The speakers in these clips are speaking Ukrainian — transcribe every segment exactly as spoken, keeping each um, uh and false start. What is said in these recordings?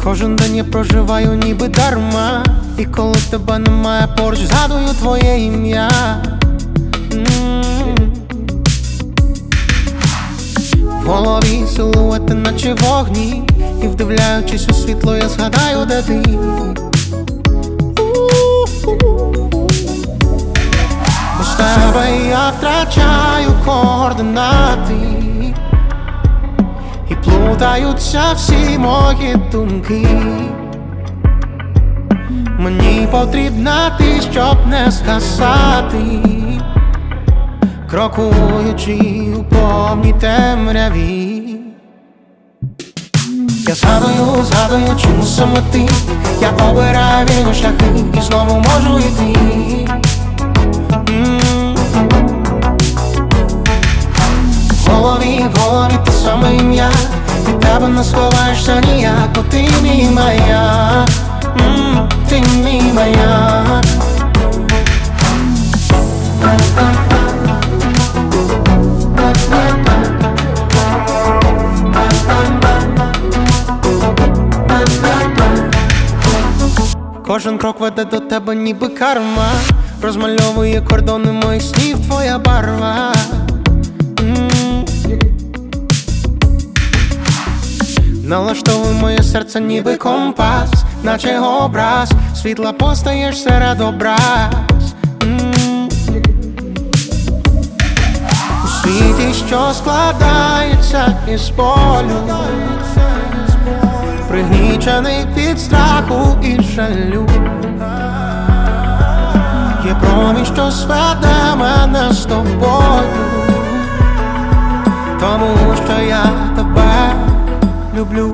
Кожен день я проживаю ніби дарма, і коли тебе немає поруч, згадую твоє ім'я. м-м-м. В голові силуети наче вогні, і вдивляючись у світло, я згадаю, де ти. Без тебе я втрачаю координати, і плутаються всі мої думки. Мені потрібна ти, щоб не згасати, крокуючи у повній темряві. Я згадую, згадую, чому саме ти. Я обираю вільні шляхи і знову можу йти. В голові, в голові те саме ім'я, від тебе не сховаєшся ніяк, бо ти мій маяк, м-м, ти мій маяк. Кожен крок веде до тебе ніби карма, розмальовує кордони моїх снів твоя барва. Налаштовуй моє серце ніби компас, наче образ, світла постаєш серед образ. м-м. У світі, що складається із болю, пригнічений від страху і жалю, є промінь, що зведе мене з тобою, тому що я тебе люблю.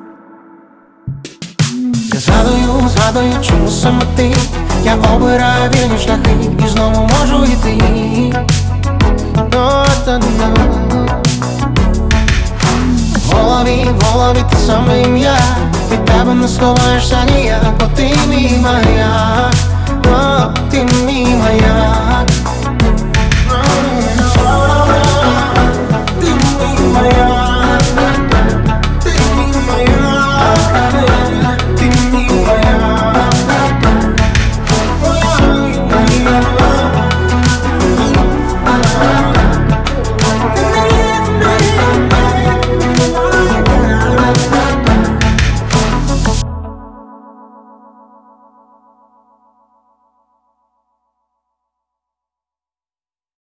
Я згадую, згадую, чому саме ти. Я обираю вільні шляхи і знову можу йти. В голові, в голові те саме ім'я, від тебе не сховаєшся ніяк, бо ти мій маяк, о, ти мій маяк. Ти мій маяк, ти мій маяк, ти мій маяк. Ти мій маяк.